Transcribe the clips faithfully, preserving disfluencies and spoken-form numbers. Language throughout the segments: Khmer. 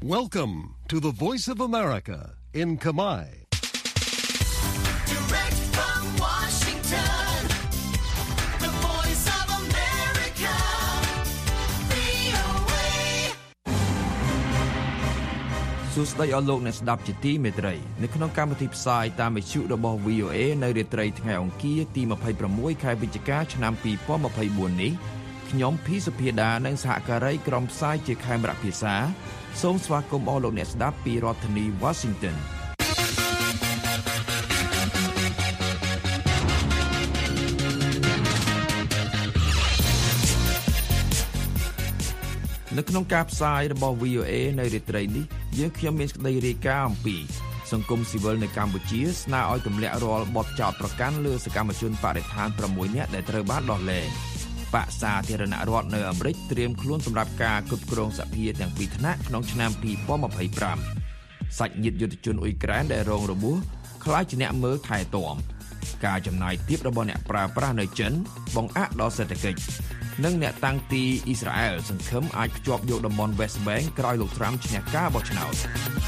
Welcome to the Voice of America in Khmer. Direct from Washington, the Voice of America, វី អូ เอសួស្តីអស់លោកអ្នកស្ដាប់ជាទីមេត្រីនៅក្នុងកម្មវិធីផ្សាយតាមវិទ្យុរបស់ វី អូ เอ នៅរាត្រីថ្ងៃអង្គារទីยี่สิบหกខែវិច្ឆិកាឆ្នាំยี่สิบยี่สิบสี่នេះខ្ញុំភីសុភាដានិងសហការីក្រុមផ្សាយជាខេមរៈភាសាសូមស្វាគមន៍អស់លោកអ្នកស្ដាប់ពីរដ្ឋធានី Washington នៅក្នុងការផ្សាយរបស់ វី អូ เอ នៅរាត្រីនេះយើងខ្ញុំមានសេចក្តីរាយការណ៍អំពីសង្គមស៊ីវិលនៅកម្ពុជាស្នើឲ្យទម្លាក់រាល់បទចោទប្រកាន់លើសកម្មជនបរិស្ថានប្រាំមួយនាក់ដែលត្រូវបានដោះលែងបក្សសាធារណរដ្ឋនៅអាមេរិកត្រៀមខ្លួនសម្រាប់ការគ្រប់គ្រងសភាទាំងពីរថ្នាក់ក្នុងឆ្នាំยี่สิบยี่สิบห้าសាច់ញាតិយុទ្ធជនអ៊ុយក្រែនដែលរងរបួសខ្លាចជាអ្នកមើលថែទាំការចំណាយទាបរបស់អ្នកប្រើប្រាស់នៅចិនបង្អាក់ដល់សេដ្ឋកិច្ចនិងអ្នកតាំងទីអ៊ីស្រាអែលសង្ឃឹមអាចភ្ជាប់យកតំបន់ West Bank ក្រោយលោកត្រាំឈ្នះការបោះឆ្នោត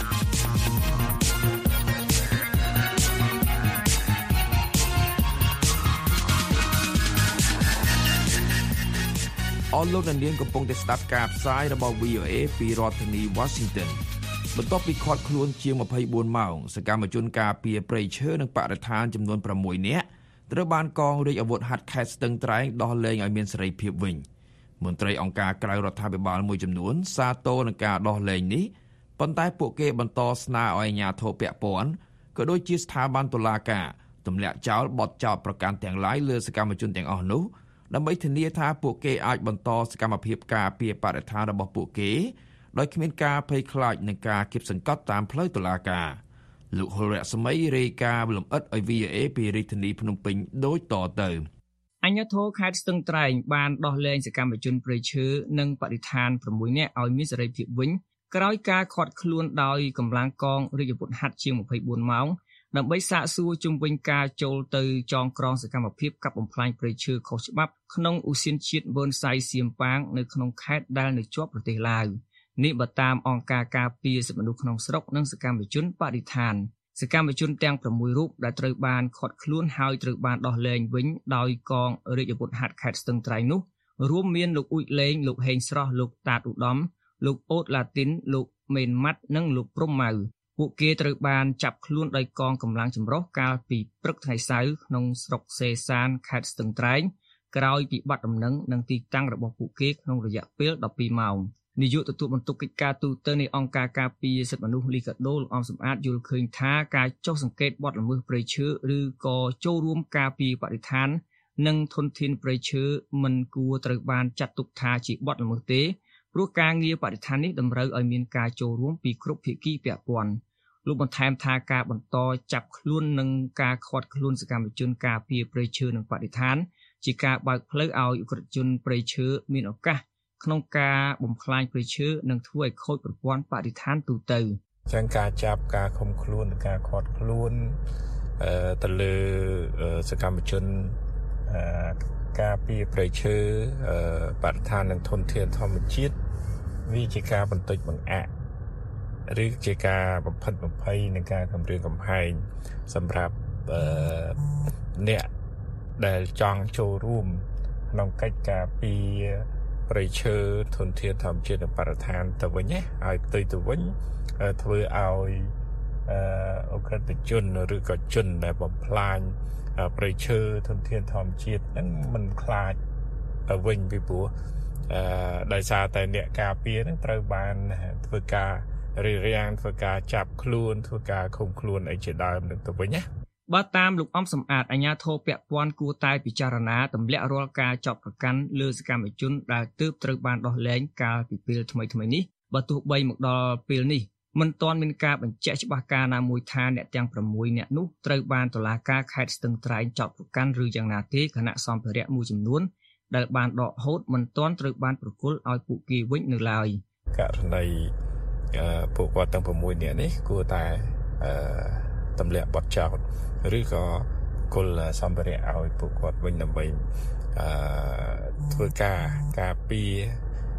អស់លោកអ្នកនាងកំពុងតែស្ដាប់ការផ្សាយរបស់ វី អូ เอ ពីរដ្ឋធានី Washington បន្ទាប់ពីឃាត់ខ្លួនជាងยี่สิบสี่ម៉ោងសកម្មជនការពារព្រៃឈើនិងបរិស្ថានចំនួនប្រាំមួយនាក់ត្រូវបានកងរាជអាវុធហត្ថខេត្តស្ទឹងត្រែងដោះលែងឲ្យមានសេរីភាពវិញមន្ត្រីអង្គការក្រៅរដ្ឋាភិបាលមួយចំនួនសាទរនឹងការដោះលែងនេះប៉ុន្តែពួកគេបន្តស្នើឲ្យអាជ្ញាធរពាក់ព័ន្ធក៏ដូចជាស្ថាប័នតុលាការទម្លាក់ចោលបទចោទប្រកាន់ទាំងឡាយលើសកម្មជនទាំងអស់នោះដើម្បីធានាថាពួកគេអាចបន្តសកម្មភាពការពារបរិស្ថានរបស់ពួកគេដោយគ្មានការភ័យខ្លាចនឹងការគៀបសង្កត់តាមផ្លូវតុលាការលោកហុលរស្មីរាយការណ៍លម្អិតឲ្យ វី អូ เอ ពីរាជធានីភ្នំពេញដូចតទៅអាជ្ញាធរខេត្តស្ទឹងត្រែងបានដោះលែងសកម្មជនព្រៃឈើនិងបរិស្ថានប្រាំមួយនាក់ឲ្យមានសេរីភាពវិញក្រោយការឃាត់ខ្លួនដោយកម្លាំងកងរាជអាវុធហត្ថជាងยี่สิบสี่ម៉ោងដើម្បីសាកសួរជុំវិញការចូលទៅចងក្រងសកម្មភាពកាប់បំផ្លាញព្រៃឈើខុសច្បាប់ក្នុងឧទ្យានជាតិវ៉ឺនសៃសៀមប៉ាងនៅក្នុងខេត្តដែលនៅជាប់ប្រទេសឡាវនេះបើតាមអង្គការការពារសិទ្ធិមនុស្សក្នុងស្រុកនិងសកម្មជនបរិស្ថានសកម្មជនទាំងប្រាំមួយរូបដែលត្រូវបានឃាត់ខ្លួនហើយត្រូវបានដោះលែងវិញដោយកងរាជអាវុធហត្ថខេត្តស្ទឹងត្រែងនោះរួមមានលោកអ៊ុចលេងលោកហេងស្រស់លោកតាតឧត្តមលោកអូតឡាទីនលោកមេនម៉ាត់និងលោកព្រំម៉ៅពួកគេត្រូវបានចាប់ខ្លួនដោយកងកម្លាំងចម្រុះកាលពីព្រឹកថ្ងៃសៅរ៍ក្នុងស្រុកសេសានខេត្តស្ទឹងត្រែងក្រោយពីបាត់ដំណឹងនិងទីតាំងរបស់ពួកគេក្នុងរយៈពេលដប់ពីរម៉ោងនាយកទទួលបន្ទុកកិច្ចការទូតនៃអង្គការការពារសិទ្ធិមនុស្សលីកាដូលោកអំសំអាតយល់ឃើញថាការចុះសង្កេតបទល្មើសព្រៃឈើឬក៏ចូលរួមការពារបរិស្ថាននិងធនធានព្រៃឈើមិនគួរត្រូវបានចាត់ទុកថាជាបទល្មើសទេព្រោះការងារបរិស្ថាននេះតម្រូវឲ្យមានការចូលរួមពីគ្រប់ភាគីពាក់ព័ន្ធលោកបន្ថែមថាការបន្តចាប់ខ្លួននិងការឃាត់ខ្លួនសកម្មជនការពារព្រៃឈើនិងបរិស្ថានជាការបើកផ្លូវឲ្យអ ுக ្រិតជនព្រៃឈើមានឱកាសក្នុងការបំផ្លាញព្រៃឈើនិងធ្វើឲ្យខូចប្រព័ន្ធបរិស្ថានទូទៅចឹងការចាប់ការឃុំខ្លួននិងការឃាត់ខ្លួនអឺទៅលើសកម្មជនអឺការពារព្រៃឈើអឺបរិស្ថាននិងធនធានធម្មជាតិវាជាការបន្តិចបង្អាក់ឬជាការបំផិតបំភ័យនឹងការគម្រាមកំហែងសម្រាប់អឺអ្នកដែលចង់ចូលរួមក្នុងកិច្ចការពារព្រៃឈើធនធានធម្មជាតិនិងបរិស្ថានទៅវិញណាឲ្យផ្ទុយទៅវិញធ្វើឲ្យអឺអក្រិតជនឬក៏ជនដែលបំផ្លាញព្រៃឈើធនធានធម្មជាតិហ្នឹងមិនខ្លាចទៅវិញពីព្រោះអឺដោយសារតែអ្នកការពារហ្នឹងត្រូវបានធ្វើការរារាំងធ្វើការចាប់ខ្លួនធ្វើការឃុំខ្លួនអីជាដើមនឹងទៅវិញណាបើតាមលោកអំសំអាតអាជ្ញាធរពាក់ព័ន្ធគួរតែពិចារណាទម្លាក់រាល់ការចាប់ប្រកាន់លើសកម្មជនដែលទើបត្រូវបានដោះលែងកាលពីពេលថ្មីៗនេះបើទោះបីមកដល់ពេលនេះមិនទាន់មានការបញ្ជាក់ច្បាស់ការណាមួយថាអ្នកទាំងប្រាំមួយនាក់នោះត្រូវបានតុលាការខេត្តស្ទឹងត្រែងចាប់ប្រកាន់ឬយ៉ាងណាទេគណៈសម្ភារៈមួយចំនួនដែលបានដកហូតមិនទាន់ត្រូវបានប្រគល់ឲ្យពួកគេវិញនៅឡើយករណីពួកគាត់ទាំងប្រាំមួយនាក់នេះគួរតែអឺទម្លាក់បទចោទឬក៏គុលសម្ភារៈឲ្យពួកគាត់វិញដើម្បីអឺធ្វើការការពារ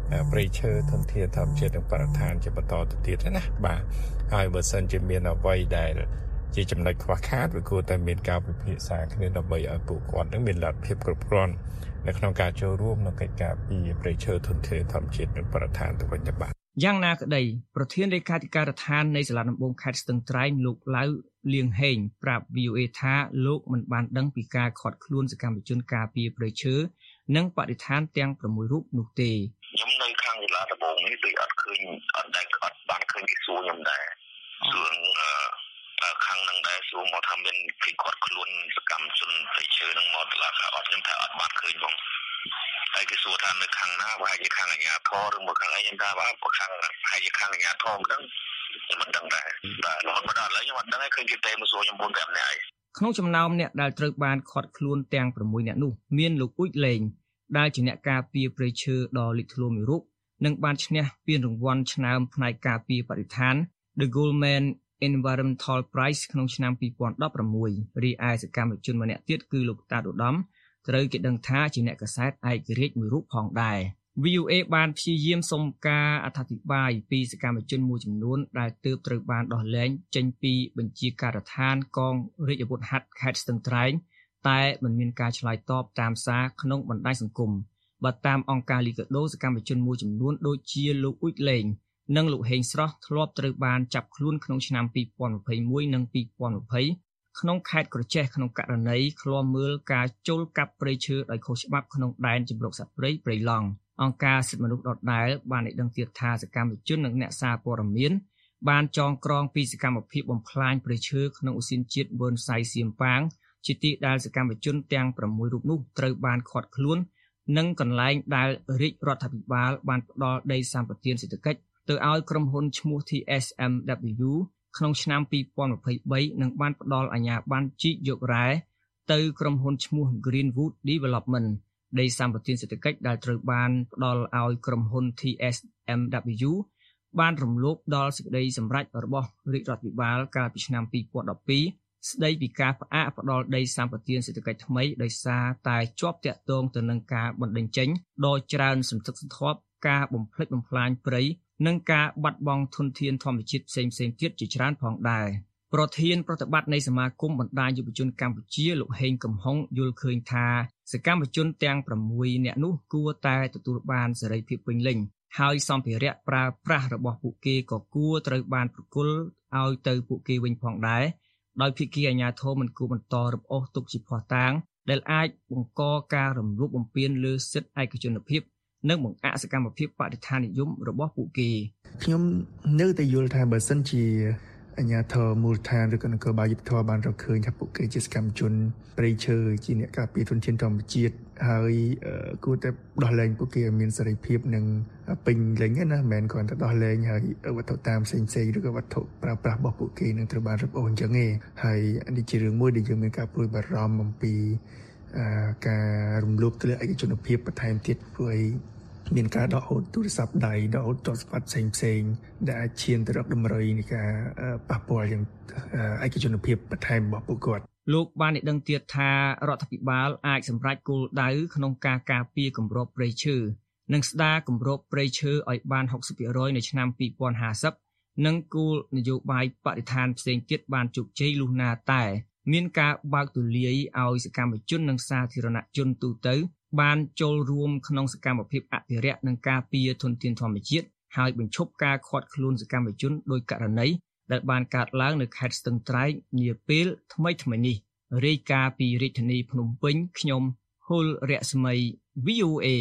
ព្រៃឈើធនធានធម្មជាតិនិងបរិស្ថានជាបន្តទៅទៀតណាបាទហើយបើសិនជាមានអ្វីដែលជាចំណុចខ្វះខាតវាគួរតែមានការពិភាក្សាគ្នាដើម្បីឲ្យពួកគាត់នឹងមានលទ្ធភាពគ្រប់គ្រាន់នៅក្នុងការចូលរួមក្នុងកិច្ចការពីព្រៃឈើធនធានធម្មជាតិនិងបរិស្ថានទៅវិញទៅបាទយ៉ាងណាក្តីប្រធានលេខាធិការដ្ឋាននៃសាលាដំបងខេត្តស្ទឹងត្រែងលោកឡៅលៀងហេងប្រាប់ វី អូ เอ ថាលោកមិនបានដឹងពីការខាត់ខ្លួនសកម្មជនការពារព្រៃឈើនិងបរិស្ថានទាំងប្រាំមួយរូបនោះទេខ្ញុំនៅខាងសាលាដំបងនេះដូចអត់ឃើញអត់ដែលអត់បានឃើញគេសួរខ្ញុំដែរសួរខាងនឹងដែរសួរមកថាមានគេខាត់ខ្លួនសកម្មជនព្រៃឈើនឹងមកតឡាអត់ខ្ញុំថាអត់បានឃើញផងហើយគេសួរថានៅខាងណាបើជាខាងអាជ្ញាធរឬមកខាងអីខ្ញុំថាបាទខាងហើយជាខាងអាជ្ញាធរមិនដឹងខ្ញុំមិនដឹងដែរបាទរហូតមកដល់ឥឡូវខ្ញុំអត់ដឹងឲ្យឃើញគេទេមកសួរខ្ញុំbốn 5នាក់ឯងក្នុងចំណោមអ្នកដែលត្រូវបានខាត់ខ្លួនទាំងប្រាំមួយនាក់នោះមានលោកអ៊ុចលេងដែលជាអ្នកការពារព្រៃឈើដ៏លេចធ្លោមួយរូបនិងបានឈ្នះពានរង្វាន់ឆ្នើមផ្នែកការពារបរិស្ថាន The Goldman Environmental Prize ក្នុងឆ្នាំពីរពាន់ដប់ប្រាំមួយរីឯសកម្មជនម្នាក់ទៀតគឺលោកតាឧត្តមត្រូវគេដឹងថាជាអ្នកកាសែតឯករាជ្យមួយរូបផងដែរ វី អូ เอ បានព្យាយាមសុំការអធិប្បាយពីសកម្មជនមួយចំនួនដែលទើបត្រូវបានដោះលែងចេញពីបញ្ជាការដ្ឋានកងរាជអាវុធហត្ថខេត្តស្ទឹងត្រែងតែមិនមានការឆ្លើយតបតាមសារក្នុងបណ្ដាញសង្គមបើតាមអង្គការលីកាដូសកម្មជនមួយចំនួនដូចជាលោកអ៊ុចលេងនិងលោកហេងស្រស់ធ្លាប់ត្រូវបានចាប់ខ្លួនក្នុងឆ្នាំពីរពាន់ยี่สิบเอ็ดនិងពីរពាន់ยี่สิบក្នុងខេត្តក្រចេះក្នុងករណីឃ្លាំមើលការចូលកាប់ព្រៃឈើដោយខុសច្បាប់ក្នុងដែនជម្រកសត្វព្រៃព្រៃឡង់អង្គការសិទ្ធិមនុស្សដដែលបានឲ្យដឹងទៀតថាសកម្មជននិងអ្នកសារព័ត៌មានបានចងក្រងពីសកម្មភាពបំផ្លាញព្រៃឈើក្នុងឧទ្យានជាតិប៊ឺនសៃសៀមប៉ាងជាទីដែលសកម្មជនទាំងប្រាំមួយរូបនោះត្រូវបានឃាត់ខ្លួននិងកន្លែងដែលរាជរដ្ឋាភិបាលបានផ្ដល់ដីសម្បត្តិសេដ្ឋកិច្ចទៅឲ្យក្រុមហ៊ុនឈ្មោះ ที เอส เอ็ม ดับเบิลยู ក្នុងឆ្នាំពីរពាន់ยี่สิบสามនិងបានផ្ដល់អាជ្ញាប័ណ្ណជីកយករ៉ែទៅក្រុមហ៊ុនឈ្មោះ Greenwood Development ដីសម្បត្តិសេដ្ឋកិច្ចដែលត្រូវបានផ្ដល់ឲ្យក្រុមហ៊ុន ที เอส เอ็ม ดับเบิลยู បានរំលោភដល់សេចក្តីសម្រេចរបស់រាជរដ្ឋាភិបាលកាលពីឆ្នាំពីរពាន់ដប់ពីរស្ដីពីការផ្អាកផ្ដល់ដីសម្បត្តិសេដ្ឋកិច្ចថ្មីដោយសារតែជាប់ទាក់ទងទៅនឹងការបណ្តេញចេញដ៏ច្រើនសន្ធឹកសន្ធាប់ការបំផ្លិចបំផ្លាញព្រៃនិងការបាត់បង់ធនធានធម្មជាតិផ្សេងៗទៀតជាច្រើនផងដែរប្រធានប្រតិបត្តិនៃសមាគមបណ្ដាញយុវជនកម្ពុជាលោកហេងកំហុងយល់ឃើញថាសកម្មជនទាំងប្រាំមួយនាក់នោះគួរតែទទួលបានសេរីភាពពេញលេញហើយសម្ភារៈប្រើប្រាស់របស់ពួកគេក៏គួរត្រូវបានប្រគល់ឲ្យទៅពួកគេវិញផងដែរដោយភាគីអាជ្ញាធរមិនគួរបន្តរំអូសទុកជាភស្តុតាងដែលអាចបង្កការរំលោភបំពានលើសិទ្ធិឯកជនភាពនិងបង្អាក់សកម្មភាពបរិស្ថាននិយមរបស់ពួកគេខ្ញុំនៅតែយល់ថាបើសិនជាអាជ្ញាធរមូលដ្ឋានឬក៏នគរបាលយុត្តិធម៌បានរកឃើញថាពួកគេជាសកម្មជនព្រៃឈើជាអ្នកការពារធនធានធម្មជាតិហើយគួរតែដោះលែងពួកគេឲ្យមានសេរីភាពនិងពេញលេញណាមិនមែនគ្រាន់តែដោះលែងហើយវត្ថុតាមផ្សេងផ្សេងឬក៏វត្ថុប្រើប្រាស់របស់ពួកគេនឹងត្រូវបានរឹបអូសអញ្ចឹងទេហើយនេះជារឿងមួយដែលយើងមានការព្រួយបារម្ភអំពីការរំលោភទៅលើឯកជនភាពបន្ថែមទៀតព្រោះមានការដកហូតទូរស័ព្ទដៃដកហូតទ្រព្យសម្បត្តិផ្សេងៗដែលអាចឈានទៅរកតម្រុយនៃការប៉ះពាល់យ៉ាងឯកជនភាពបន្ថែមរបស់ពួកគាត់លោកបានឲ្យដឹងទៀតថារដ្ឋាភិបាលអាចសម្រេចគោលដៅក្នុងការការពារគម្របព្រៃឈើនិងស្ដារគម្របព្រៃឈើឲ្យបានหกสิบเปอร์เซ็นต์ នៅឆ្នាំពីរពាន់ห้าสิบនិងគោលនយោបាយបរិស្ថានផ្សេងទៀតបានជោគជ័យលុះណាតែមានការបើកទូលាយឲ្យសកម្មជននិងសាធារណជនទូទៅបានចូលរួមក្នុងសកម្មភាពអភិរក្សនិងការពារធនធានធម្មជាតិហើយបញ្ឈប់ការឃាត់ខ្លួនសកម្មជនដោយករណីដែលបានកើតឡើងនៅខេត្តស្ទឹងត្រែងនាពេលថ្មីៗនេះរាយការណ៍ពីរាជធានីភ្នំពេញខ្ញុំហុលរស្មី វី អូ เอ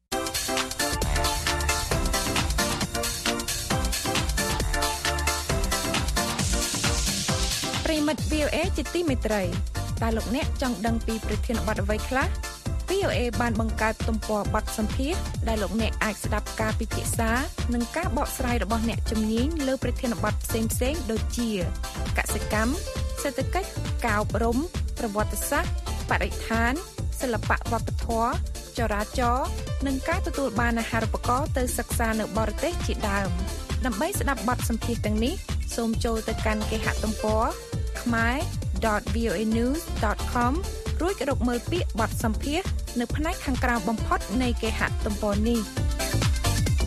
ប្រិមិត្ត វី អូ เอ ជាទីមេត្រីតើលោកអ្នកចង់ដឹងពីប្រធានបទអ្វីខ្លះវី អូ เอ បានបង្កើតទំព័របទសម្ភាសន៍ដែលលោកអ្នកអាចស្ដាប់ការពិភាក្សានិងការបកស្រាយរបស់អ្នកជំនាញលើប្រធានបទផ្សេងៗដូចជាកសិកម្មសេដ្ឋកិច្ចការអប់រំប្រវត្តិសាស្ត្របរិស្ថានសិល្បៈវប្បធម៌ចរាចរណ៍និងការទទួលបានអាហារូបករណ៍ទៅសិក្សានៅបរទេសជាដើមដើម្បីស្ដាប់បទសម្ភាសន៍ទាំងនេះសូមចូលទៅកាន់គេហទំព័រ khmer dot v o a news dot com រួចរកមើលពាក្យបទសម្ភាសន៍នៅផ្នែកខាងក្រោមបំផុតនៃគេហទំព័រនេះ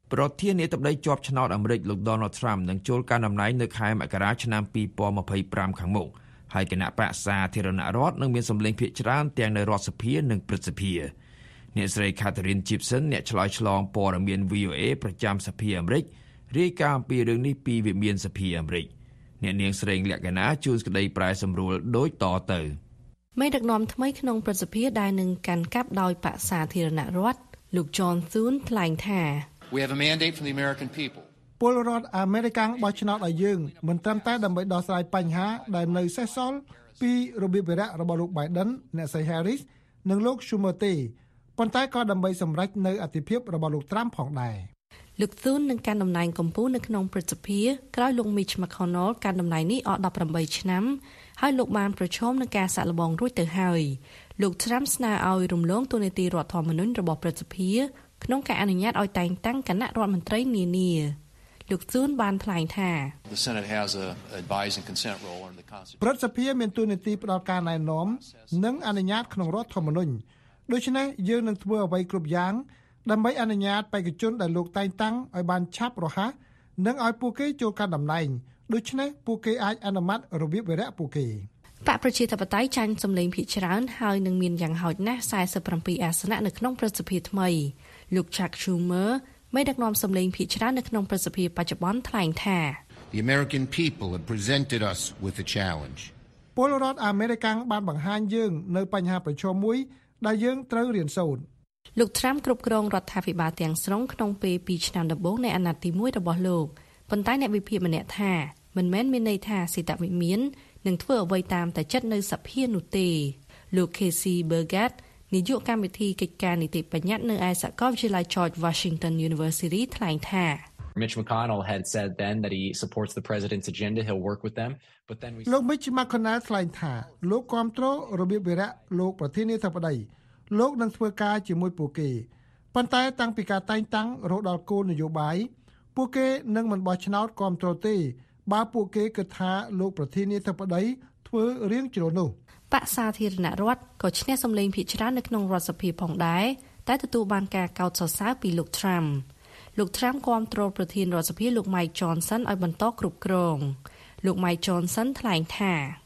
ប្រធានាធិបតីជាប់ឆ្នោតអាមេរិកលោក Donald Trump នឹងចូលកាន់តំណែងនៅខែមករាឆ្នាំពីរពាន់ម្ភៃប្រាំខាងមុខហើយគណៈបក្សសាធារណរដ្ឋនឹងមានសម្លេងភាគច្រើនទាំងនៅរដ្ឋសភានិងព្រឹទ្ធសភាអ្នកស្រី Catherine Gibson អ្នកឆ្លើយឆ្លងព័ត៌មាន V O A ប្រចាំសភាអាមេរិករាយការណ៍អំពីរឿងនេះពីវិមានសភាអាមេរិកអ្នកនាងស្រីលក្ខណៈជួនសេចក្តីប្រែសម្រួលដូចតទៅមេដឹកនាំថ្មីក្នុងព្រឹទ្ធសភាដែលនឹងកាន់កាប់ដោយបក្សសាធារណរដ្ឋលោក John Thune ថ្លែងថា We have a mandate from the American people. ពលរដ្ឋអាមេរិកបោះឆ្នោតឲ្យយើងមិនត្រឹមតែដើម្បីដោះស្រាយបញ្ហាដែលនៅសេសសល់ពីរបៀបវារៈរបស់លោក Biden អ្នកស្រី Harris និងលោក Schumer ទេប៉ុន្តែក៏ដើម្បីសម្រេចនៅអធិភាពរបស់លោក Trump ផងដែរលោក Thune នឹងកាន់តំណែងកម្ពុជានៅក្នុងព្រឹទ្ធសភាក្រោយលោក Mitch McConnell កាន់តំណែងនេះអស់ដប់ប្រាំបីឆ្នាំហើយលោកបានប្រឈមនឹងការសាក់លបងរួចទៅហើយលោក Trump ស្នើឲ្យរំលងតួនាទីរដ្ឋធម្មនុញ្ញរបស់ព្រឹទ្ធសភាក្នុងការអនុញ្ញាតឲ្យតែងតាំងគណៈរដ្ឋមន្ត្រីនានាលោក Thune បានថ្លែងថា The Senate has a advising consent role in the Constitution. ព្រឹទ្ធសភាមានតួនាទីផ្ដល់ការណែនាំនិងអនុញ្ញាតក្នុងរដ្ឋធម្មនុញ្ញដូច្នេះយើងនឹងធ្វើអ្វីគ្រប់យ៉ាងដើម្បីអនុញ្ញាតបេក្ខជនដែលលោកតែងតាំងឲ្យបានឆាប់រហ័សនិងឲ្យពួកគេចូលកាន់តំណែងដូច្នេះពួកគេអាចអនុម័តរបៀបវារៈពួកគេបកប្រជាធិបតេយ្យចាញ់សម្លេងភាគច្រើនហើយនឹងមានយ៉ាងហោចណាស់สี่สิบเจ็ดអាសនៈនៅក្នុងព្រឹទ្ធសភាថ្មីលោក Chuck Schumer មេដឹកនាំសម្លេងភាគច្រើននៅក្នុងព្រឹទ្ធសភាបច្ចុប្បន្នថ្លែងថា The American people have presented us with a challenge. ពលរដ្ឋអាមេរិកបានបង្ហាញយើងនៅបញ្ហាប្រឈមមួយដែលយើងត្រូវរៀនសូត្រលោក Trump គ្រប់គ្រងរដ្ឋាភិបាលទាំងស្រុងក្នុងពេលពីរឆ្នាំដំបូងនៃអាណត្តិទីមួយរបស់លោកប៉ុន្តែអ្នកវិភាគម្នាក់ថាមិនមែនមានន័យថាសេតវិមាននឹងធ្វើអ្វីតាមតែចិត្តនៅសភានោះទេលោក Casey Burgett នាយកកម្មវិធីកិច្ចការនីតិបញ្ញត្តិនៅឯសាកលវិទ្យាល័យ George Washington University ថ្លែងថា Mitch McConnell had said then that he supports the president's agenda. He'll work with them. But then we លោក Mitch McConnell ថ្លែងថាលោកគាំទ្ររបៀបវារៈលោកប្រធានាធិបតីលោកនឹងធ្វើការជាមួយពួកគេប៉ុន្តែតាំងពីការតែងតាំងរហូតដល់គោលនយោបាយពួកគេនឹងមិនបោះឆ្នោតគាំទ្រទេបើពួកគេគិតថាលោកប្រធានាធិបតីធ្វើរៀងជ្រុលនោះបក្សសាធារណរដ្ឋក៏ឈ្នះសម្លេងភាគច្រើននៅក្នុងរដ្ឋសភាផងដែរតែទទួលបានការកោតសរសើរពីលោក Trump លោក Trump គាំទ្រប្រធានរដ្ឋសភាលោក Mike Johnson ឲ្យបន្តគ្រប់គ្រងលោក Mike Johnson ថ្លែងថា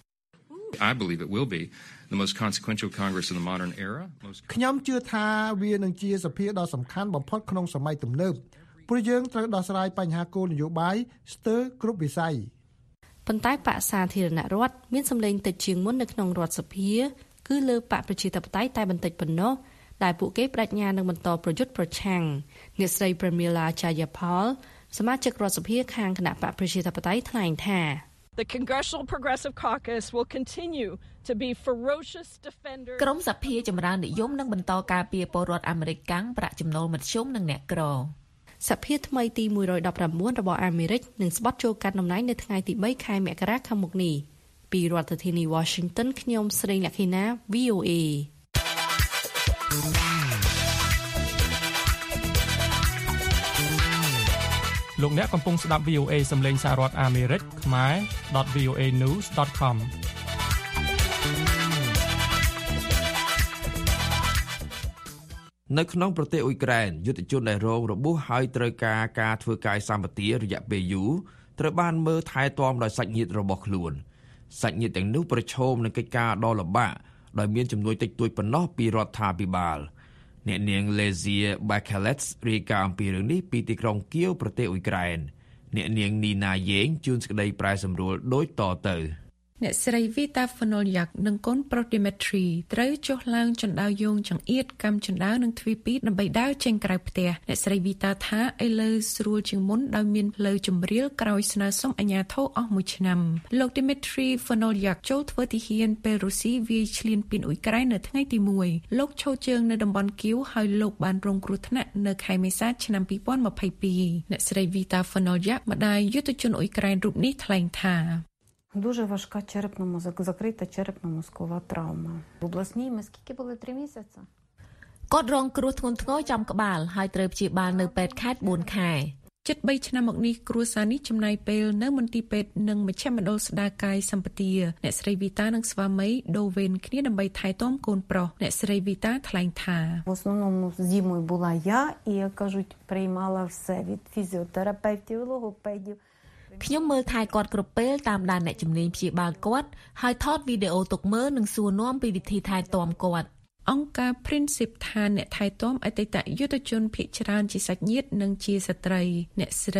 I believe it will be the most consequential Congress in the modern era. ខ្ញុំជឿថាវានឹងជាសភាដ៏សំខាន់បំផុតក្នុងសម័យទំនើបព្រោះយើងត្រូវដោះស្រាយបញ្ហាគោលនយោបាយស្ទើរគ្រប់វិស័យប៉ុន្តែបក្សសាធារណរដ្ឋមានសម្លេងតិចជាងមុននៅក្នុងរដ្ឋសភាគឺលើបកប្រជាធិបតេយ្យតែបន្តិចប៉ុណ្ណោះដែលពួកគេបដិញ្ញានឹងបន្តប្រយុទ្ធប្រឆាំងអ្នកស្រី Pramila Jayapal សមាជិករដ្ឋសភាខាងគណៈបកប្រជាធិបតេយ្យថ្លែងថា The Congressional Progressive Caucus will continue to be ferocious defenders ក្រុមសភាចម្រើននិយមនឹងបន្តការពារពលរដ្ឋអាមេរិកកាំងប្រាក់ចំណូលមធ្យមនិងអ្នកក្រសភាថ្មីទីមួយរយដប់ប្រាំបួនរបស់អាមេរិកនឹងស្បត់ចូលកាន់តំណែងនៅថ្ងៃទីបីខែមករាខាងមុខនេះពីរដ្ឋធានី Washington ខ្ញុំស្រីលក្ខិណា V O A លោកអ្នកកំពុងស្ដាប់ V O A សំឡេងសហរដ្ឋអាមេរិកខ្មែរ .v o a news dot com នៅក្នុងប្រទេសអ៊ុយក្រែនយុទ្ធជនដែលរងរបួសហើយត្រូវការការធ្វើកាយសម្បទារយៈពេលយូរត្រូវបានមើលថែទាំដោយសាច់ញាតិរបស់ខ្លួនសាច់ញាតិទាំងនោះប្រឈមនឹងកិច្ចការដ៏លំបាកដោយមានចំនួនតិចតួចប៉ុណ្ណោះពីរដ្ឋាភិបាលអ្នកនាង Lezia Bakalets រាយការណ៍អំពីរឿងនេះពីទីក្រុងគៀវប្រទេសអ៊ុយក្រែនអ្នកនាង Nina Yeng ជួនសេចក្តីប្រែសម្រួលដូចតទៅអ្នកស្រី Vita Fanolyak និងកូនប្រុស Dimitri ត្រូវចុះឡើងជណ្ដើរយោងចង្អៀតកម្មជណ្ដើរនឹងទ្វីពីរដើម្បីដើរចេញក្រៅផ្ទះអ្នកស្រី Vita ថាឥឡូវស្រួលជាងមុនដោយមានផ្លូវជម្រាលក្រោយស្នើសុំអាជ្ញាធរអស់មួយឆ្នាំលោក Dimitri Fanolyak ចូលធ្វើទាហានពេលរុស្ស៊ីវាយឈ្លានពានអ៊ុយក្រែននៅថ្ងៃទីមួយលោកឈរជើងនៅតំបន់គៀវហើយលោកបានរងគ្រោះថ្នាក់នៅខែមេសាឆ្នាំពីរពាន់ម្ភៃពីរអ្នកស្រី Vita Fanolyak ម្ដាយយុទ្ធជនអ៊ុយក្រែនរូបនេះថ្លែងថា Дуже важка черепно-мозок, закрита черепно-мозкова травма. В обласній ми скільки були три місяці? គាត់រងគ្រោះធ្ងន់ធ្ងរចំក្បាលហើយត្រូវព្យាបាលនៅពេទ្យខេត្តបួនខែជិតបីឆ្នាំមកនេះគ្រួសារនេះចំណាយពេលនៅមន្ទីរពេទ្យនិងមជ្ឈមណ្ឌលស្ដារកាយសម្បទាអ្នកស្រីវីតានិងស្វាមីដូវេនគ្នាដើម្បីថែទាំកូនប្រុសអ្នកស្រីវីតាថ្លែងថា В основному зимою була я і, кажуть, приймала все від фізіотерапевтів, логопедів. ខ្ញុំមើលថែគាត់គ្រប់ពេលតាមដានអ្នកជំនាញព្យាបាលគាត់ហើយថតវីដេអូទុកមើលនិងសួរនាំពីវិធីថែទាំគាត់ អង្គការ Princip ថាអ្នកថែទាំអតីតយុទ្ធជនភៀសច្រើនជាសាច់ញាតិនិងជាស្ត្រីអ្នកស្រី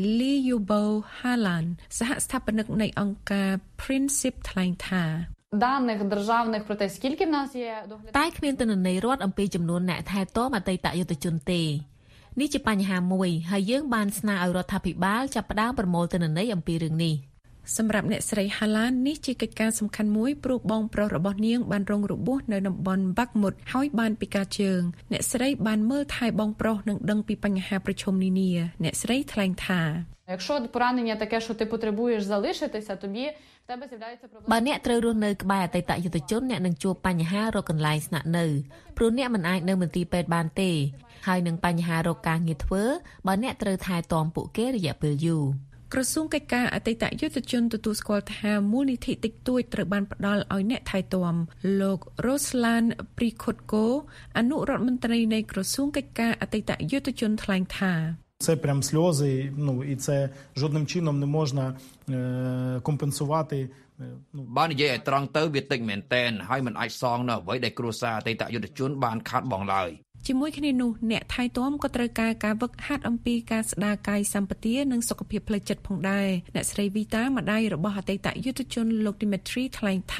Liubo Halan សហស្ថាបនិកនៃអង្គការ Princip ថ្លែងថា Даних державних про те, скільки в нас є តែគ្មានទិន្នន័យរដ្ឋអំពីចំនួនអ្នកថែទាំអតីតយុទ្ធជនទេនេះជាបញ្ហាមួយហើយយើងបានស្នើឲ្យរដ្ឋាភិបាលចាប់ផ្ដើមប្រមូលទិន្នន័យអំពីរឿងនេះសម្រាប់អ្នកស្រី Halan នេះជាកិច្ចការសំខាន់មួយព្រោះបងប្រុសរបស់នាងបានរងរបួសនៅតំបន់ Bakhmut ហើយបានពិការជើងអ្នកស្រីបានមើលថែបងប្រុសនិងដឹងពីបញ្ហាប្រឈមនានាអ្នកស្រីថ្លែងថា Якщо поранення таке, що ти потребуєш залишитися, тобі в тебе з'являється проблема. បើអ្នកត្រូវរស់នៅក្បែរអតីតយុទ្ធជនអ្នកនឹងជួបបញ្ហារកកន្លែងស្នាក់នៅព្រោះអ្នកមិនអាចនៅមន្ទីរពេទ្យបានទេហើយនឹងបញ្ហារកការងារធ្វើបើអ្នកត្រូវថែទាំពួកគេរយៈពេលយូរ ក្រសួងកិច្ចការអតីតយុទ្ធជនទទួលស្គាល់ថាមូលនិធិតិចតួចត្រូវបានផ្ដល់ឲ្យអ្នកថែទាំលោក Ruslan Prikhotko អនុរដ្ឋមន្ត្រីនៃក្រសួងកិច្ចការអតីតយុទ្ធជនថ្លែងថា Це прям сльози, ну і це жодним чином не можна е, компенсувати. បើនិយាយឲ្យត្រង់ទៅវាតិចមែនតែនហើយមិនអាចសងនៅអ្វីដែលគ្រួសារអតីតយុទ្ធជនបានខាតបង់ឡើយជាមួយគ្នានោះអ្នកថែទាំក៏ត្រូវការការវឹកហាត់អំពីការស្ដារកាយសម្បទានិងសុខភាពផ្លូវចិត្តផងដែរអ្នកស្រីវីតាម្ដាយរបស់អតីតយុទ្ធជនលោក Dimitri ថ្លែងថា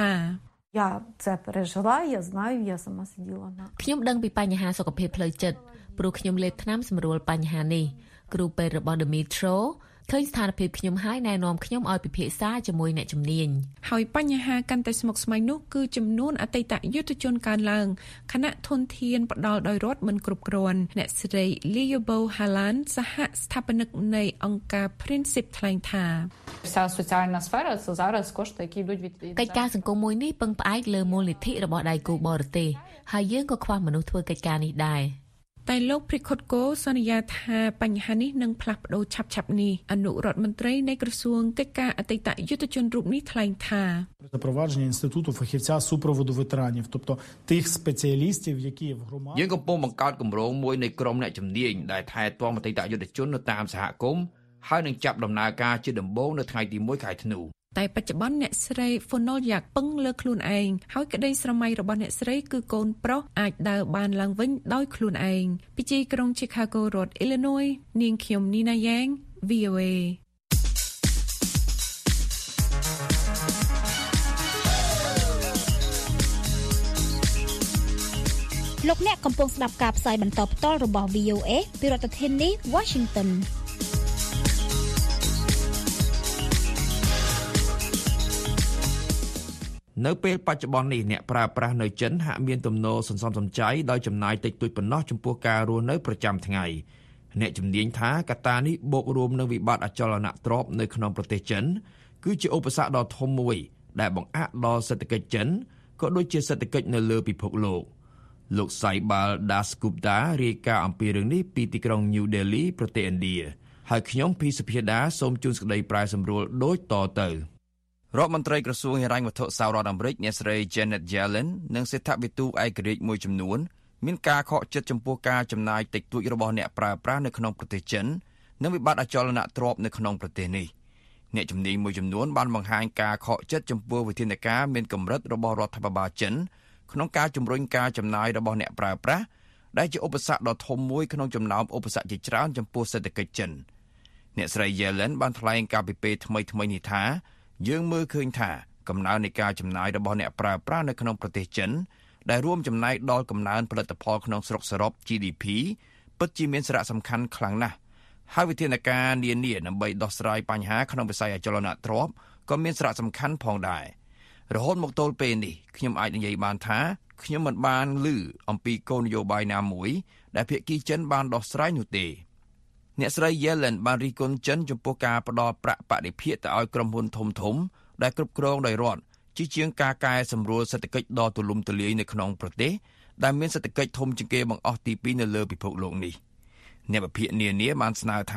Я це пережила, я знаю, я сама сиділа на ខ្ញុំដឹងពីបញ្ហាសុខភាពផ្លូវចិត្តព្រោះខ្ញុំលេបថ្នាំសម្រួលបញ្ហានេះគ្រូពេទ្យរបស់ Dimitro ឃើញស្ថានភាពខ្ញុំហើយណែនាំខ្ញុំឲ្យពិភាក្សាជាមួយអ្នកជំនាញហើយបញ្ហាកាន់តែស្មុគស្មាញនោះគឺចំនួនអតីតយុទ្ធជនកើនឡើងខណៈធនធានផ្ដល់ដោយរដ្ឋមិនគ្រប់គ្រាន់អ្នកស្រី Liubo Halan សហស្ថាបនិកនៃអង្គការ Princip ថ្លែងថា Вся соціальна сфера це зараз кошти, які йдуть від កិច្ចការសង្គមមួយនេះពឹងផ្អែកលើមូលនិធិរបស់ដៃគូបរទេសហើយយើងក៏ខ្វះមនុស្សធ្វើកិច្ចការនេះដែរ តែលោក Prikhotko សន្យាថាបញ្ហានេះនឹងផ្លាស់ប្ដូរឆាប់ៗនេះអនុរដ្ឋមន្ត្រីនៃក្រសួងកិច្ចការអតីតយុទ្ធជនរូបនេះថ្លែងថា Запровадження інституту фахівця супроводу ветеранів, тобто тих спеціалістів, які в громаді យើងកំពុងបង្កើតគម្រោងមួយនៃក្រុមអ្នកជំនាញដែលថែទាំអតីតយុទ្ធជននៅតាមសហគមន៍ហើយនឹងចាប់ដំណើរការជាដំបូងនៅថ្ងៃទីមួយខែធ្នូ តែបច្ចុប្បន្នអ្នកស្រី Fonolyak ពឹងលើខ្លួនឯងហើយក្តីស្រមៃរបស់អ្នកស្រីគឺកូនប្រុសអាចដើរបានឡើងវិញដោយខ្លួនឯងពីទីក្រុង Chicago រដ្ឋ Illinois នាងខ្ញុំ Nina Yang វី អូ เอលោកអ្នកកំពុងស្ដាប់ការផ្សាយបន្តផ្ទាល់របស់ វី អូ เอ ពីរដ្ឋធានី Washington នៅពេលបច្ចុប្បន្ននេះអ្នកប្រើប្រាស់នៅចិនហាក់មានទំនោរសន្សំសំចៃដោយចំណាយតិចតួចប៉ុណ្ណោះចំពោះការរស់នៅប្រចាំថ្ងៃអ្នកជំនាញថាកត្តានេះបូករួមនឹងវិបត្តិអចលនទ្រព្យនៅក្នុងប្រទេសចិនគឺជាឧបសគ្គដ៏ធំមួយដែលបង្អាក់ដល់សេដ្ឋកិច្ចចិនក៏ដូចជាសេដ្ឋកិច្ចនៅលើពិភពលោកលោក Saibal Dasgupta រាយការណ៍អំពីរឿងនេះពីទីក្រុង New Delhi ប្រទេសឥណ្ឌាហើយខ្ញុំភីសុភាដាសូមជូនសេចក្តីប្រែសម្រួលដូចតទៅរដ្ឋមន្ត្រីក្រសួងហិរញ្ញវត្ថុសហរដ្ឋអាមេរិកអ្នកស្រី Janet Yellen និងសេដ្ឋវិទូឯករាជ្យមួយចំនួនមានការខកចិត្តចំពោះការចំណាយតិចតួចរបស់អ្នកប្រើប្រាស់នៅក្នុងប្រទេសចិននិងវិបត្តិអចលនទ្រព្យនៅក្នុងប្រទេសនេះអ្នកជំនាញមួយចំនួនបានបង្ហាញការខកចិត្តចំពោះវិធានការមានកម្រិតរបស់រដ្ឋាភិបាលចិនក្នុងការជំរុញការចំណាយរបស់អ្នកប្រើប្រាស់ដែលជាឧបសគ្គដ៏ធំមួយក្នុងចំណោមឧបសគ្គជាច្រើនចំពោះសេដ្ឋកិច្ចចិនអ្នកស្រី Yellen បានថ្លែងកាលពីពេលថ្មីៗនេះថាយើងមើលឃើញថាកំណើននៃការចំណាយរបស់អ្នកប្រើប្រាស់នៅក្នុងប្រទេសចិនដែលរួមចំណែកដល់កំណើនផលិតផលក្នុងស្រុកសរុប ជី ឌី ភី ពិតជាមានសារៈសំខាន់ខ្លាំងណាស់ហើយវិធានការនានាដើម្បីដោះស្រាយបញ្ហាក្នុងវិស័យអចលនទ្រព្យក៏មានសារៈសំខាន់ផងដែររហូតមកទល់ពេលនេះខ្ញុំអាចនិយាយបានថាខ្ញុំមិនបានឮអំពីគោលនយោបាយណាមួយដែលភាគីចិនបានដោះស្រាយនោះទេអ្នកស្រី Yellen បានរិះគន់ចិនចំពោះការផ្ដល់ប្រាក់បរិភាគទៅឲ្យក្រុមហ៊ុនធំៗដែលគ្រប់គ្រងដោយរដ្ឋជាជាងការកែសម្រួលសេដ្ឋកិច្ចដ៏ទូលំទូលាយនៅក្នុងប្រទេសដែលមានសេដ្ឋកិច្ចធំជាងគេបង្អស់ទីពីរនៅលើពិភពលោកនេះអ្នកវិភាគនានាបានស្នើថា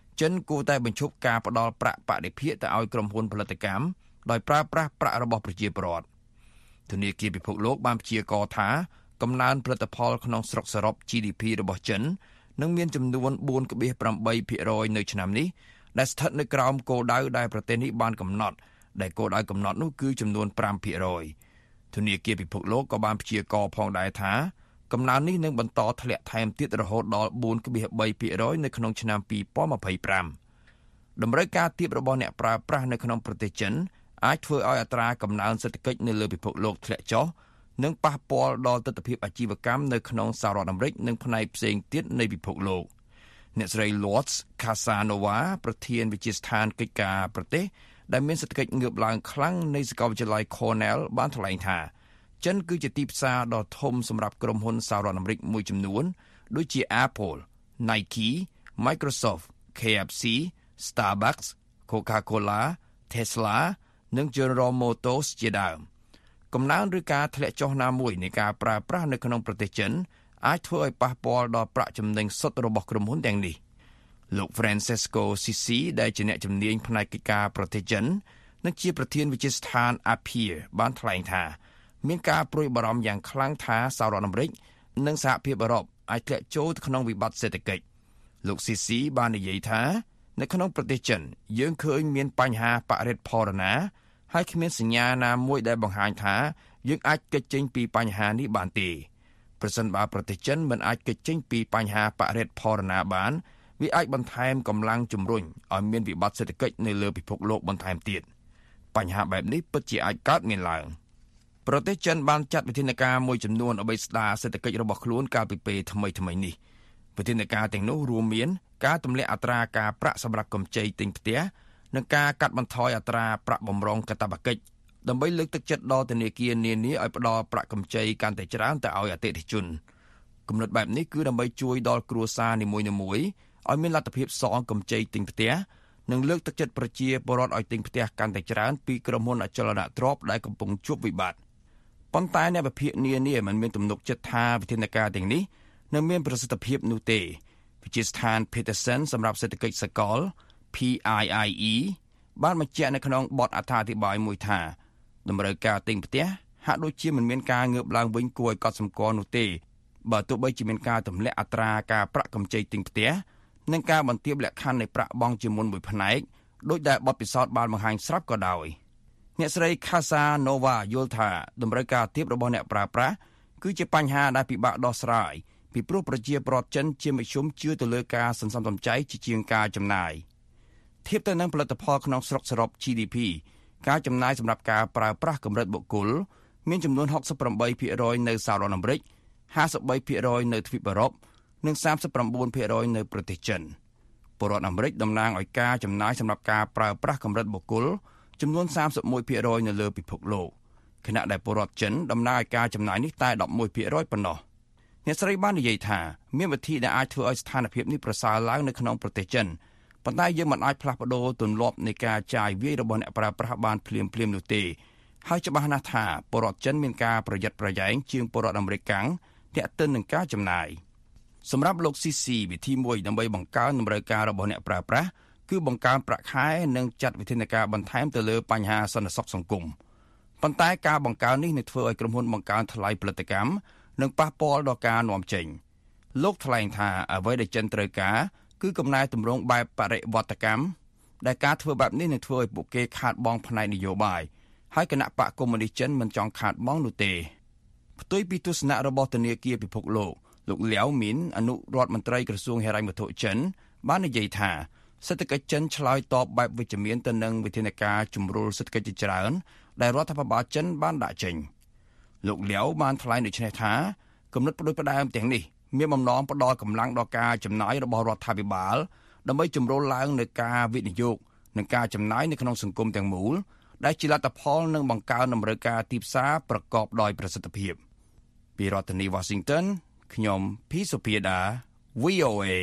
ចិនគួរតែបញ្ឈប់ការផ្ដល់ប្រាក់បរិភាគទៅឲ្យក្រុមហ៊ុនផលិតកម្មដោយប្រើប្រាស់ប្រាក់របស់ប្រជាពលរដ្ឋធនាគារពិភពលោកបានព្យាករណ៍ថាកំណើនផលិតផលក្នុងស្រុកសរុប ជី ឌី ភី របស់ចិននឹងមានចំនួន បួន ប្រាំបីភាគរយ នៅឆ្នាំនេះដែលស្ថិតនៅក្រោមគោលដៅដែលប្រទេសនេះបានកំណត់ដែលគោលដៅកំណត់នោះគឺចំនួន ប្រាំភាគរយ ធនាគារពិភពលោកក៏បានព្យាករណ៍ផងដែរថាកំណើននេះនឹងបន្តធ្លាក់ថែមទៀតរហូតដល់ បួន ប្រាំបីភាគរយ នៅក្នុងឆ្នាំ ពីរពាន់ម្ភៃប្រាំ តម្រូវការទាបរបស់អ្នកប្រើប្រាស់នៅក្នុងប្រទេសចិនអាចធ្វើឲ្យអត្រាកំណើនសេដ្ឋកិច្ចនៅលើពិភពលោកធ្លាក់ចុះនិងប៉ះពាល់ដល់ទិដ្ឋភាពអាជីវកម្មនៅក្នុងសហរដ្ឋអាមេរិកនិងផ្នែកផ្សេងទៀតនៃពិភពលោកអ្នកស្រី Lutz Casanova ប្រធានវិទ្យាស្ថានកិច្ចការប្រទេសដែលមានសេដ្ឋកិច្ចងើបឡើងខ្លាំងនៃសាកលវិទ្យាល័យ Cornell បានថ្លែងថាចិនគឺជាទីផ្សារដ៏ធំសម្រាប់ក្រុមហ៊ុនសហរដ្ឋអាមេរិកមួយចំនួនដូចជា Apple, Nike, Microsoft, เค เอฟ ซี Starbucks, Coca-Cola, Tesla និង General Motors ជាដើមកំណើនឬការធ្លាក់ចុះណាមួយនៃការប្រើប្រាស់នៅក្នុងប្រទេសចិនអាចធ្វើឲ្យប៉ះពាល់ដល់ប្រាក់ចំណេញសុទ្ធរបស់ក្រុមហ៊ុនទាំងនេះលោក Francesco Sisi ដែលជាអ្នកជំនាញផ្នែកកិច្ចការប្រទេសចិននិងជាប្រធានវិទ្យាស្ថាន Appier បានថ្លែងថាមានការព្រួយបារម្ភយ៉ាងខ្លាំងថាសហរដ្ឋអាមេរិកនិងសហភាពអឺរ៉ុបអាចធ្លាក់ចូលទៅក្នុងវិបត្តិសេដ្ឋកិច្ចលោក Sisi បាននិយាយថានៅក្នុងប្រទេសចិនយើងឃើញមានបញ្ហាបរិស្ថានណាហើយគ្មានសញ្ញាណាមួយដែលបង្ហាញថាយើងអាចគេចចេញពីបញ្ហានេះបានទេប្រសិនបើប្រទេសចិនមិនអាចគេចចេញពីបញ្ហាបរិស្ថានណាបានវាអាចបន្ថែមកម្លាំងជំរុញឲ្យមានវិបត្តិសេដ្ឋកិច្ចនៅលើពិភពលោកបន្ថែមទៀតបញ្ហាបែបនេះពិតជាអាចកើតមានឡើងប្រទេសចិនបានចាត់វិធានការមួយចំនួនដើម្បីស្ដារសេដ្ឋកិច្ចរបស់ខ្លួនកាលពីពេលថ្មីៗនេះវិធានការទាំងនោះរួមមានការទម្លាក់អត្រាការប្រាក់សម្រាប់កម្ចីទិញផ្ទះនិងការកាត់បន្ថយអត្រាប្រាក់បម្រុងកាតព្វកិច្ចដើម្បីលើកទឹកចិត្តដល់ធនាគារនានាឲ្យផ្ដល់ប្រាក់កម្ចីកាន់តែច្រើនទៅឲ្យអតិថិជនគំនិតបែបនេះគឺដើម្បីជួយដល់គ្រួសារនីមួយៗឲ្យមានលទ្ធភាពសងកម្ចីទិញផ្ទះនិងលើកទឹកចិត្តប្រជាពលរដ្ឋឲ្យទិញផ្ទះកាន់តែច្រើនពីក្រុមហ៊ុនអចលនទ្រព្យដែលកំពុងជួបវិបត្តិប៉ុន្តែអ្នកវិភាគនានាមិនមានទំនុកចិត្តថាវិធានការទាំងនេះនឹងមានប្រសិទ្ធភាពនោះទេវិទ្យាស្ថាន Peterson សម្រាប់សេដ្ឋកិច្ចសកល P I I E បានបញ្ជាក់នៅក្នុងបទអត្ថាធិប្បាយមួយថាតម្រូវការទិញផ្ទះហាក់ដូចជាមិនមានការងើបឡើងវិញគួរឲ្យកត់សម្គាល់នោះទេបើទោះបីជាមានការទម្លាក់អត្រាការប្រាក់កម្ចីទិញផ្ទះនិងការបន្ទាបលក្ខខណ្ឌនៃប្រាក់បង់ជាមុនមួយផ្នែកដោយដែលបទពិសោធន៍បានបង្ហាញស្រាប់ក៏ដោយអ្នកស្រី Casanova យល់ថាតម្រូវការទាបរបស់អ្នកប្រើប្រាស់គឺជាបញ្ហាដែលពិបាកដោះស្រាយពីព្រោះប្រជាពលរដ្ឋចិនជាមធ្យមជឿទៅលើការសន្សំសំចៃជាជាងការចំណាយធៀបទៅនឹងផលិតផលក្នុងស្រុកសរុប ជី ឌី ភី ការចំណាយសម្រាប់ការប្រើប្រាស់កម្រិតបុគ្គលមានចំនួន ហុកសិបប្រាំបីភាគរយ នៅសហរដ្ឋអាមេរិក ហាសិបបីភាគរយ នៅទ្វីបអឺរ៉ុបនិង សាមសិបប្រាំបួនភាគរយ នៅប្រទេសចិនពលរដ្ឋអាមេរិកតំណាងឲ្យការចំណាយសម្រាប់ការប្រើប្រាស់កម្រិតបុគ្គលចំនួន សាមសិបមួយភាគរយ នៅលើពិភពលោកខណៈដែលពលរដ្ឋចិនតំណាងឲ្យការចំណាយនេះតែ ដប់មួយភាគរយ ប៉ុណ្ណោះអ្នកស្រីបាននិយាយថាមានវិធីដែលអាចធ្វើឲ្យស្ថានភាពនេះប្រសើរឡើងនៅក្នុងប្រទេសចិនប៉ុន្តែយើងមិនអាចផ្លាស់ប្ដូរទម្លាប់នៃការចាយវាយរបស់អ្នកប្រើប្រាស់បានភ្លាមៗនោះទេហើយច្បាស់ណាស់ថាពលរដ្ឋចិនមានការប្រយ័ត្នប្រយែងជាងពលរដ្ឋអាមេរិកកាំងទាក់ទិននឹងការចំណាយសម្រាប់លោក ស៊ី ស៊ី វិធីមួយដើម្បីបង្កើនតម្រូវការរបស់អ្នកប្រើប្រាស់គឺបង្កើនប្រាក់ខែនិងចាត់វិធានការបន្ថែមទៅលើបញ្ហាសន្តិសុខសង្គមប៉ុន្តែការបង្កើននេះនឹងធ្វើឲ្យក្រុមហ៊ុនបង្កើនថ្លៃផលិតកម្មនិងប៉ះពាល់ដល់ការនាំចេញលោកថ្លែងថាអ្វីដែលចិនត្រូវការគឺកំណែទម្រង់បែបបរិវត្តកម្មដែលការធ្វើបែបនេះនឹងធ្វើឲ្យពួកគេខាតបង់ផ្នែកនយោបាយហើយគណៈបកកុម្មុយនីសចិនមិនចង់ខាតបង់នោះទេផ្ទុយពីទស្សនៈរបស់ធនាគារពិភពលោកលោកលាវមីនអនុរដ្ឋមន្ត្រីក្រសួងហិរញ្ញវត្ថុចិនបាននិយាយថាសេដ្ឋកិច្ចចិនឆ្លើយតបបែបវិជ្ជមានទៅនឹងវិធានការជំរុលសេដ្ឋកិច្ចជាច្រើនដែលរដ្ឋាភិបាលចិនបានដាក់ចេញលោកលាវបានថ្លែងដូចនេះថាគំនិតផ្ដួចផ្ដើមទាំងនេះមានបំណងផ្ដល់កម្លាំងដល់ការចំណាយរបស់រដ្ឋាភិបាលដើម្បីជំរុញឡើងនូវការវិនិយោគនិងការចំណាយនៅក្នុងសង្គមទាំងមូលដែលជាលទ្ធផលនឹងបង្កើនតម្រូវការទីផ្សារប្រកបដោយប្រសិទ្ធភាពពីរដ្ឋធានី Washington ខ្ញុំ ភី សុភាដា វី អូ เอ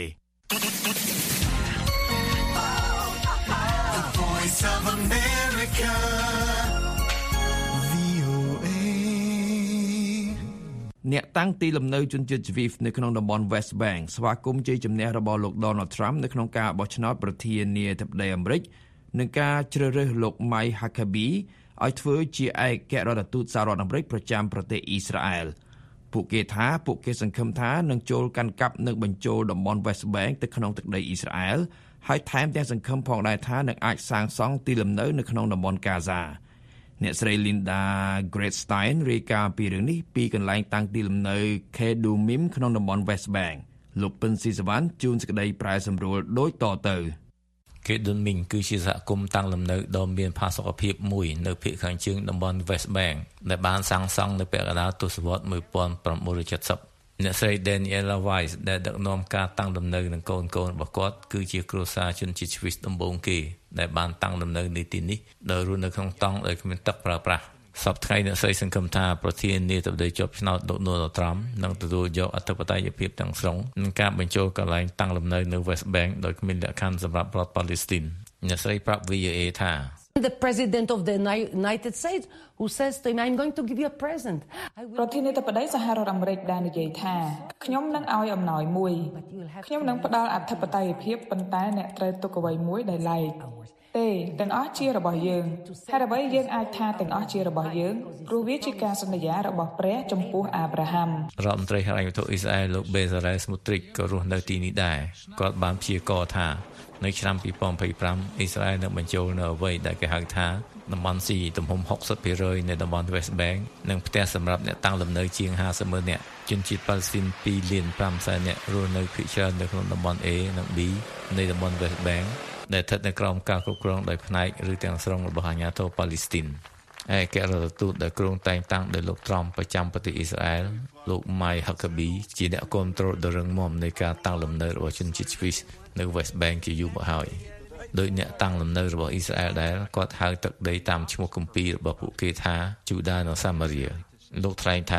The Voice of America អ្នកតាំងទីលំនៅជនជាតិជ្វីហ្វនៅក្នុងតំបន់ West Bank ស្វាគមន៍ជ័យជំនះរបស់លោក Donald Trump នៅក្នុងការបោះឆ្នោតប្រធានាធិបតីអាមេរិកនឹងការជ្រើសរើសលោក Mike Huckabee ឲ្យធ្វើជាឯកអគ្គរដ្ឋទូតសហរដ្ឋអាមេរិកប្រចាំប្រទេសអ៊ីស្រាអែលពួកគេថាពួកគេសង្ឃឹមថានឹងចូលកាន់កាប់និងបញ្ចូលតំបន់ West Bank ទៅក្នុងទឹកដីអ៊ីស្រាអែលហើយថែមទាំងសង្ឃឹមផងដែរថានឹងអាចសាងសង់ទីលំនៅនៅក្នុងតំបន់កាហ្សាអ្នកស្រី Linda Gradstein រាយការណ៍ពីរឿងនេះពីកន្លែងតាំងទីលំនៅ Kedumim ក្នុងតំបន់ West Bank លោកពិនស៊ីសវណ្ណជួនសេចក្តីប្រែសម្រួលដូចតទៅ Kedumim គឺជាសហគមន៍តាំងលំនៅដ៏មានផាសុកភាពមួយនៅភាគខាងជើងតំបន់ West Bank ដែលបានសាងសង់នៅពាក់កណ្ដាលទសវត្សរ៍nineteen seventyអ្នកស្រី Daniela Weiss ដែលដឹកនាំការតាំងលំនៅនឹងកូនកូនរបស់គាត់គឺជាគ្រួសារជនជាតិជ្វីសដំបូងគេដែលបានតាំងលំនៅនៅទីនេះដោយរស់នៅក្នុងតង់ដែលគ្មានទឹកប្រើប្រាស់សប្តាហ៍ថ្ងៃអ្នកស្រីសង្ឃឹមថាប្រធានាធិបតីជាប់ឆ្នោតលោក Donald Trump នឹងទទួលយកអធិបតេយ្យភាពទាំងស្រុងនិងការបញ្ចូលកន្លែងតាំងលំនៅនៅ West Bank ដោយគ្មានលក្ខខណ្ឌសម្រាប់រដ្ឋប៉ាឡេស្ទីនអ្នកស្រីប្រាប់ V O A ថា The president of the United States who says to him I'm going to give you a present ប្រធានាធិបតីសហរដ្ឋអាមេរិកបាននិយាយថាខ្ញុំនឹងឲ្យអំណោយមួយខ្ញុំនឹងផ្ដល់អធិបតេយ្យភាពប៉ុន្តែអ្នកត្រូវទុកអ្វីមួយដែលឡែកទេទាំងអស់ជារបស់យើងហើយអ្វីយើងអាចថាទាំងអស់ជារបស់យើងព្រោះវាជាការសន្យារបស់ព្រះចំពោះអាប់រ៉ាហាំរដ្ឋមន្ត្រីហិរញ្ញវត្ថុអ៊ីស្រាអែលលោក Bezalel Smotrich ក៏រស់នៅទីនេះដែរគាត់បានព្យាករណ៍ថានៅឆ្នាំtwenty twenty-fiveអ៊ីស្រាអែលនឹងបញ្ចូលនៅអ្វីដែលគេហៅថាតំបន់ស៊ីទំហំsixty percentនៃតំបន់ West Bank និងផ្ទះសម្រាប់អ្នកតាំងលំនៅជាងfifty thousandនាក់ជនជាតិប៉ាឡេស្ទីនtwoលានfiveសែននាក់រស់នៅភាគច្រើននៅក្នុងតំបន់ A និង B នៃតំបន់ West Bank ដែលស្ថិតនៅក្រោមការគ្រប់គ្រងដោយផ្នែកឬទាំងស្រុងរបស់អាជ្ញាធរប៉ាឡេស្ទីនឯករដ្ឋទូតដែលគ្រងតែងតាំងដោយលោក Trump ប្រចាំប្រទេសអ៊ីស្រាអែលលោក Mike Huckabee ជាអ្នកគ្រប់គ្រងដ៏រឹងមាំនៃការតាំងលំនៅរបស់ជនជាតិជ្វីសនៅ West Bank ជាយូរមកហើយដោយអ្នកតាំងលំនៅរបស់អ៊ីស្រាអែលដែរគាត់ហៅទឹកដីតាមឈ្មោះគម្ពីររបស់ពួកគេថា Judah និង Samaria លោកថ្លែងថា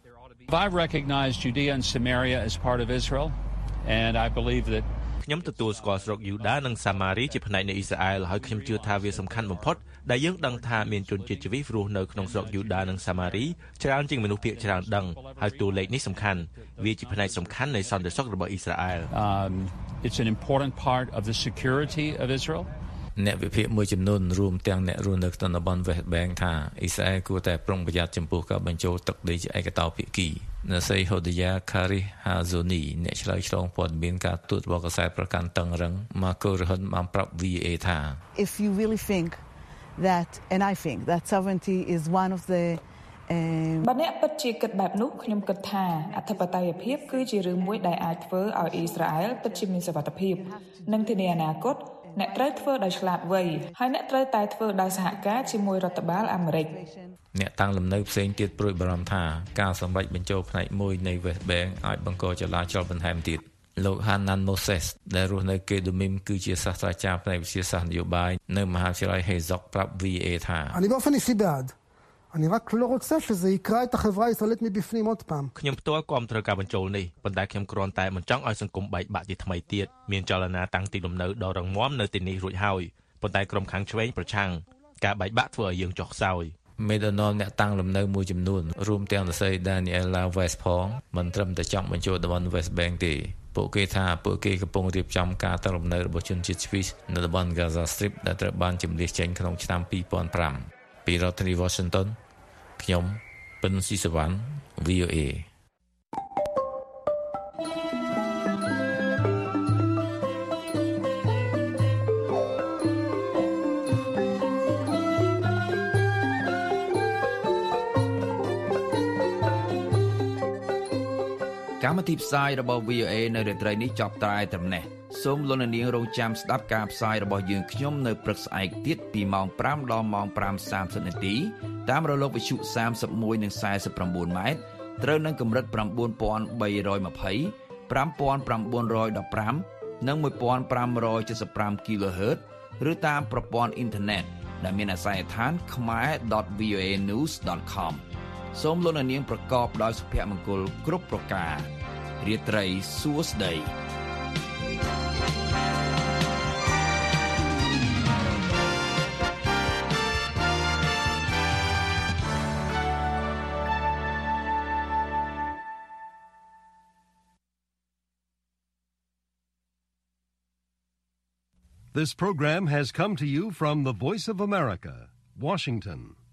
I recognize Judea and Samaria as part of Israel and I believe that ខ្ញុំទទួលស្គាល់ស្រុកយូដានិងសាម៉ារីជាផ្នែកនៃអ៊ីស្រាអែលហើយខ្ញុំជឿថាវាសំខាន់បំផុតដែលយើងដឹងថាមានជនជាតិជ្វីសរស់នៅក្នុងស្រុកយូដានិងសាម៉ារីច្រើនជាងមនុស្សភាគច្រើនដឹងហើយតួលេខនេះសំខាន់វាជាផ្នែកសំខាន់នៃសន្តិសុខរបស់អ៊ីស្រាអែល It's an important part of the security of Israel អ្នកវិភាគមួយចំនួនរួមទាំងអ្នករស់នៅក្នុងតំបន់ West Bank ថាអ៊ីស្រាអែលគួរតែប្រុងប្រយ័ត្នចំពោះការបញ្ចូលទឹកដីជាឯកតោភាគីអ្នកស្រី Hodia Kharih Hazoni អ្នកឆ្លើយឆ្លងព័ត៌មានការទូតរបស់កាសែតប្រកាន់តឹងរឹង Marco Rohan បានប្រាប់ V O A ថា If you really think that and I think that sovereignty is one of the បើអ្នកពិតជាគិតបែបនោះខ្ញុំគិតថាអធិបតេយ្យភាពគឺជារឿងមួយដែលអាចធ្វើឲ្យអ៊ីស្រាអែលពិតជាមានសុវត្ថិភាពនិងធានាអនាគតអ្នកត្រូវធ្វើដោយឆ្លាតវៃហើយអ្នកត្រូវតែធ្វើដោយសហការជាមួយរដ្ឋបាលអាមេរិកអ្នកតាំងលំនៅផ្សេងទៀតព្រួយបារម្ភថាការសម្រេចបញ្ចូលផ្នែកមួយនៃ West Bank អាចបង្កចលាចលបន្ថែមទៀតលោក Hanan Moses ដែលរស់នៅ Kedumim គឺជាសាស្ត្រាចារ្យផ្នែកវិទ្យាសាស្ត្រនយោបាយនៅមហាវិទ្យាល័យ Herzog ប្រាប់ V O A ថា אני באופן אישי בעד אני רק לא רוצה שזה יקרא את החברה הישראלית מבפנים עוד פעם ខ្ញុំផ្ទាល់គាំទ្រការបញ្ចូលនេះប៉ុន្តែខ្ញុំគ្រាន់តែមិនចង់ឲ្យសង្គមបែកបាក់ជាថ្មីទៀតមានចលនាតាំងទីលំនៅដ៏រឹងមាំនៅទីនេះរួចហើយប៉ុន្តែក្រុមខាងឆ្វេងប្រឆាំងការបែកបាក់ធ្វើឲ្យយើងចុះខ្សោយមេដឹកនាំអ្នកតាំងលំនៅមួយចំនួនរួមទាំងលោកស្រី Daniela Weiss ផងមិនត្រឹមតែចង់បញ្ចូលតំបន់ West Bank ទេពួកគេថាពួកគេកំពុងរៀបចំការតាំងលំនៅរបស់ជនជាតិស្វីសនៅតំបន់ Gaza Strip ដែលត្រូវបានជម្លៀសចេញក្នុងឆ្នាំtwo thousand fiveពីរដ្ឋធានី Washington ខ្ញុំពិនស៊ីសវណ្ណ V O A កម្មវិធីផ្សាយរបស់ V O A នៅរាត្រីនេះចប់តែត្រឹមនេះសូមលោកអ្នកនាងរងចាំស្ដាប់ការផ្សាយរបស់យើងខ្ញុំនៅព្រឹកស្អែកទៀតពីម៉ោងfiveដល់ម៉ោងfive thirtyនាទីតាមរលកវិទ្យុthirty-oneនិងforty-nineម៉ែត្រត្រូវនឹងកម្រិតnine thousand three hundred twenty, five thousand nine hundred fifteenនិងfifteen seventy-fiveគីឡូហឺត ឬតាមប្រព័ន្ធអ៊ីនធឺណិតដែលមានអាសយដ្ឋាន khmae dot v o a news dot com សូមលោកអ្នកនាងប្រកបដោយសុភមង្គលគ្រប់ប្រការរាត្រីសួស្តី This program has come to you from the Voice of America, Washington.